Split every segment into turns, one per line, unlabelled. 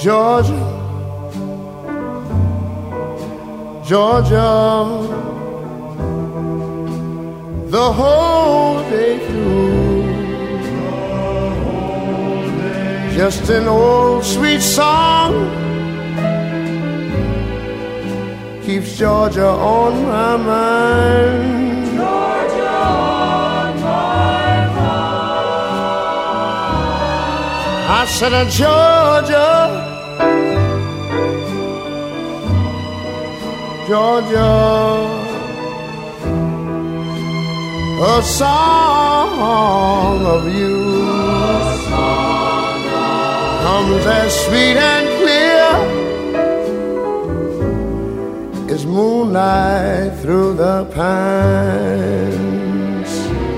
Georgia, Georgia, the whole day through. Just an old sweet song keeps Georgia on my mind.
Georgia on my mind.
I said, Georgia, Georgia, a song of you comes as sweet and clear as moonlight through the pines.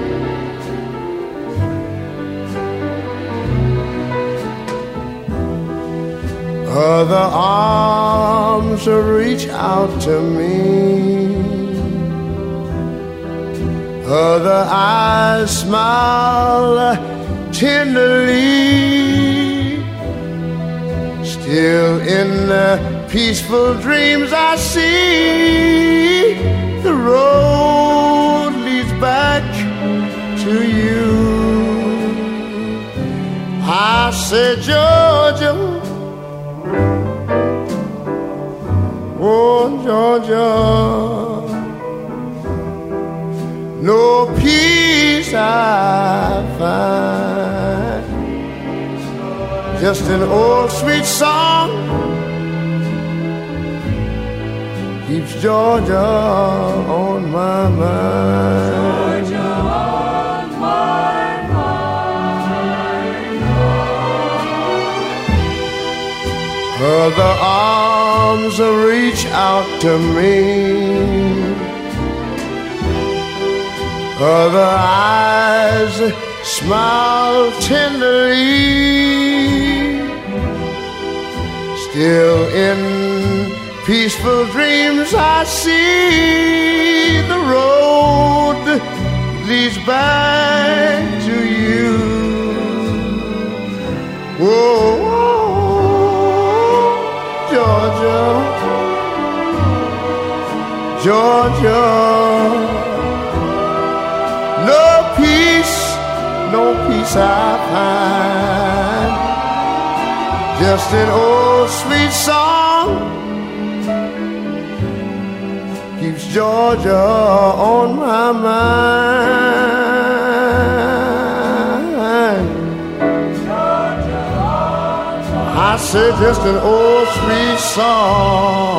Other arms reach out to me, other eyes smile tenderly. Still in the peaceful dreams I see, the road leads back to you. I said, Georgia, oh Georgia, no peace I find, just an old sweet song keeps Georgia on my mind.
Georgia on my mind.
Other arms reach out to me, other eyes smile tenderly. Still in peaceful dreams I see, the road leads back to you. Whoa, Georgia, Georgia, no peace I find, just an old sweet song keeps Georgia on my mind.
Georgia on my mind.
I said just an old sweet song